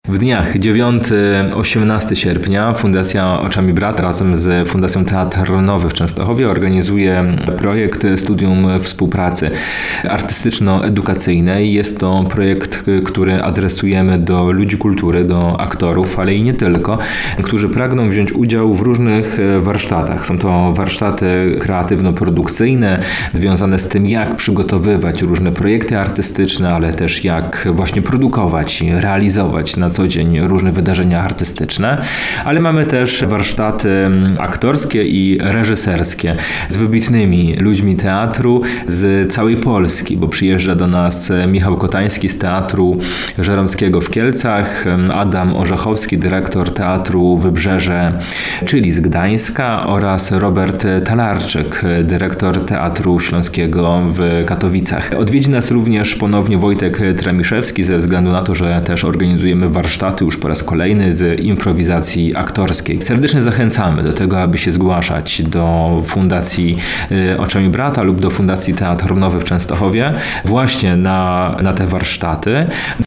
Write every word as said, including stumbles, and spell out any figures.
W dniach dziewiątego do osiemnastego sierpnia Fundacja Oczami Brata razem z Fundacją Teatr Nowy w Częstochowie organizuje projekt Studium Współpracy Artystyczno-Edukacyjnej. Jest to projekt, który adresujemy do ludzi kultury, do aktorów, ale i nie tylko, którzy pragną wziąć udział w różnych warsztatach. Są to warsztaty kreatywno-produkcyjne związane z tym, jak przygotowywać różne projekty artystyczne, ale też jak właśnie produkować, realizować na co dzień różne wydarzenia artystyczne. Ale mamy też warsztaty aktorskie i reżyserskie z wybitnymi ludźmi teatru z całej Polski, bo przyjeżdża do nas Michał Kotański z Teatru Żeromskiego w Kielcach, Adam Orzechowski, dyrektor Teatru Wybrzeże, czyli z Gdańska, oraz Robert Talarczyk, dyrektor Teatru Śląskiego w Katowicach. Odwiedzi nas również ponownie Wojtek Tremiszewski ze względu na to, że też organizujemy warsztaty już po raz kolejny z improwizacji aktorskiej. Serdecznie zachęcamy do tego, aby się zgłaszać do Fundacji Oczami Brata lub do Fundacji Teatr Nowy w Częstochowie właśnie na, na te warsztaty.